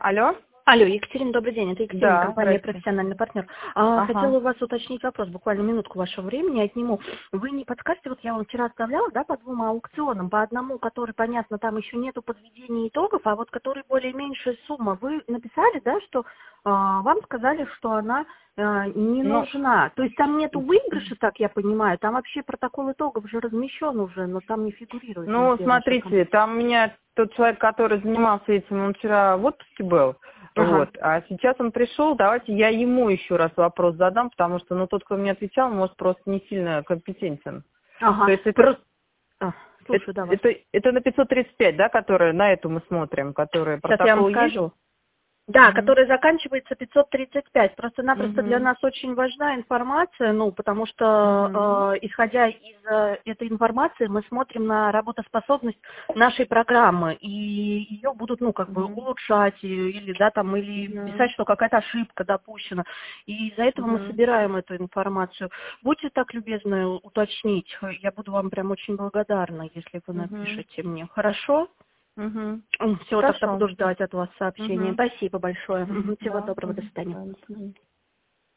Алло? Алло, Екатерина, добрый день. Это Екатерина, Да, компания здрасте. «Профессиональный партнер». Ага. Хотела у вас уточнить вопрос, буквально минутку вашего времени отниму. Вы не подскажете, вот я вам вчера оставляла, да, по двум аукционам, по одному, который, понятно, там еще нету подведения итогов, а вот который более меньшая сумма. Вы написали, да, что вам сказали, что она не Ну, нужна. То есть там нету выигрыша, так я понимаю, там вообще протокол итогов уже размещен уже, но там не фигурирует ну, нигде ваша смотрите, компания. там у меня тот человек, который занимался этим, он вчера в отпуске был, Ага. вот, а сейчас он пришел, давайте я ему еще раз вопрос задам, потому что, ну, тот, кто мне отвечал, может, просто не сильно компетентен. Ага. То есть Просто... это, слушаю, да, вас. это на 535, да, которые, на эту мы смотрим, которые Сейчас я вам протокол есть? скажу. Да, Угу. который заканчивается 535. Просто-напросто для Угу. нас очень важна информация, ну, потому Угу. что, исходя из этой информации, мы смотрим на работоспособность нашей программы, и ее будут, ну, как бы Угу. улучшать, или, да, там, или Угу. писать, что какая-то ошибка допущена. И из-за этого мы Угу. собираем эту информацию. Будьте так любезны уточнить, я буду вам прям очень благодарна, если вы Угу. напишите мне. Хорошо? Угу. Все, тогда Хорошо. буду ждать от вас сообщения. Угу. Спасибо большое. Всего Да. доброго, до свидания. Угу.